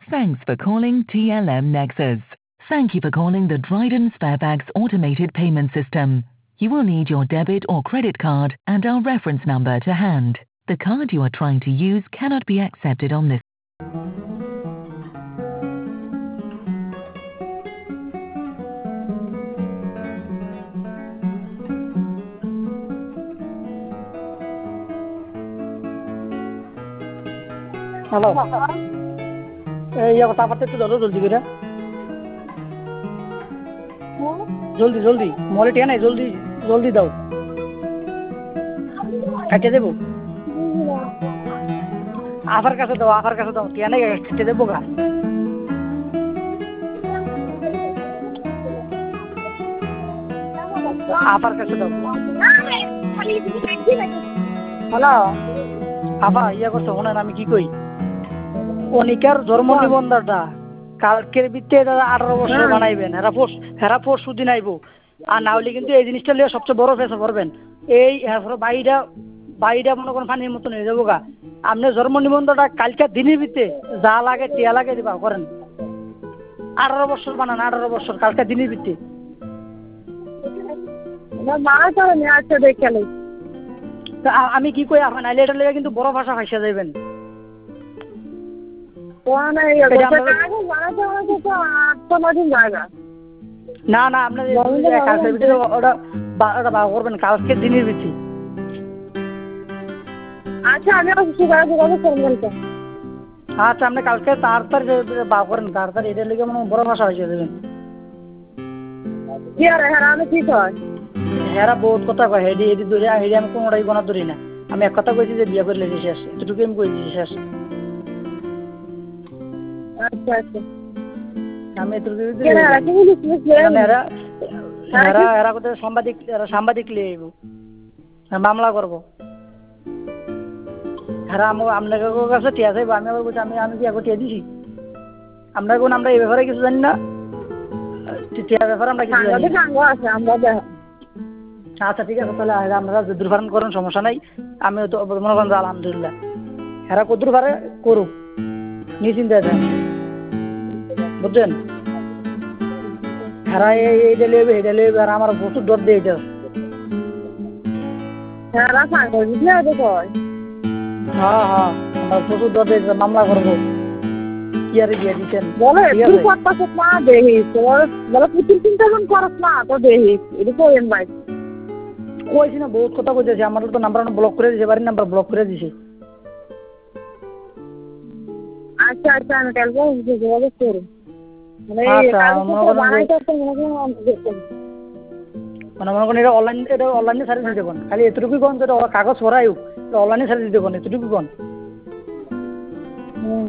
Thanks for calling TLM Nexus. Thank you for calling the Dryden Sparebags automated payment system. You will need your debit or credit card and our reference number to hand. The card you are trying to use cannot be accepted on this. Hello এই তারপর একটু ধরো জলদি করে জলদি জলদি মলে টিয়া নাই জলদি জলদি দাও কেটে দেবো আফার কাছে দাও টিয়া নাই কেটে দেবো গা আফার কাছে দাও হ্যালো আফা ইয়া করছো শোনেন আমি কি কই অনিকার জন্ম নিবন্ধনটা কালকের ভিত্তিতে 18 বছর বানাইবেন হেরা পরশু দিন আইবো আর না হলে কিন্তু এই জিনিসটা লিয়ে সবচেয়ে বড় ফেসে পড়বেন এই বাইটা মনে করেন পানির মতন হয়ে যাবো গা আপনি জন্ম নিবন্ধনটা কালকে দিনের ভিত্তিতে যা লাগে টিয়া লাগে দিবা করেন 18 বছর বানান 18 বছর কালকে দিনের ভিত্তিতে আমি কি কই আপনার নাইলে এটা লেগে কিন্তু বড় ভাষা ভাষা যাইবেন না না আপনার ওটা করবেন কালকে দিনের ভিত্তি আচ্ছা আমি আচ্ছা আপনি কালকে তাড়াতাড়ি বা করেন তাড়াতাড়ি এটার লেগে মনে বড় ভাষা হয়েছে দেবেন আমি কি কয় হেরা বহুত কথা কয় হেডি হেডি ধরে হেডি আমি কোনোটাই গোনা ধরি না আমি এক কথা কইছি যে বিয়ে করলে শেষ এতটুকু আমি কইছি শেষ আচ্ছা আচ্ছা আমি এতটুকু এরা কোথায় সাংবাদিক লিয়ে আইব মামলা করবো হ্যাঁ আপনাদের কাছে টিয়া চাইবো আমি আবার বলছি আমি কি আগে টিয়া দিছি আমরা কোন আমরা এই ব্যাপারে কিছু জানি না টিয়ার ব্যাপারে আমরা কিছু জানি আচ্ছা ঠিক আছে তাহলে আপনারা যদুর ফারেন করেন সমস্যা নাই আমি তো মনে করেন আলহামদুলিল্লাহ এরা কদুর পারে করুক নিশ্চিন্তে আছেন বুঝছেন এরা এইটা লেবে এটা লেবে আর আমার প্রচুর ডর দিয়ে এটা হ্যাঁ আমরা প্রচুর ডর দিয়ে মামলা করবো কি আর দিয়ে দিচ্ছেন কইছি না বহুত কথা কইতেছি আমার তো নাম্বার ব্লক করে দিয়েছে বাড়ির নাম্বার ব্লক করে দিয়েছে আচ্ছা আচ্ছা আমি কালকে যোগাযোগ করব মানে মনে করেন এটা অনলাইনে সার্ভিস দিতে কোন খালি এতটুকু কোন যেটা কাগজ ভরাই অনলাইনে সার্ভিস দিতে কোন এতটুকু কোন